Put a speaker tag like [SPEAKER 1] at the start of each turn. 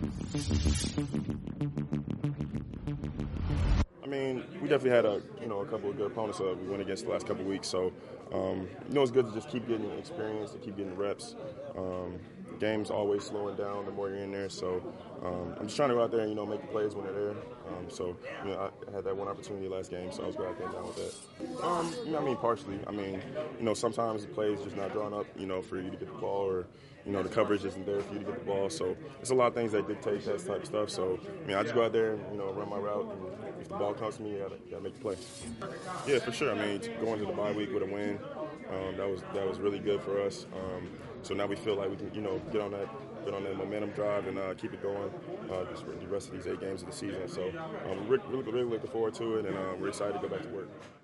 [SPEAKER 1] I mean, we definitely had a couple of good opponents we went against the last couple of weeks. So it's good to just keep getting experience, to keep getting reps. The game's always slowing down the more you're in there. So I'm just trying to go out there and make the plays when they're there. I had that one opportunity last game, so I was glad I came down with that. Partially. Sometimes the play's just not drawn up, for you to get the ball, or the coverage isn't there for you to get the ball. So it's a lot of things that dictate that type of stuff. So I just go out there and run my route, and if the ball comes to me, you gotta make the play. Yeah, for sure. Going to the bye week with a win, that was really good for us. So now we feel like we can get on that momentum drive and keep it going the rest of these 8 games of the season. So we're really looking forward to it, and we're excited to go back to work.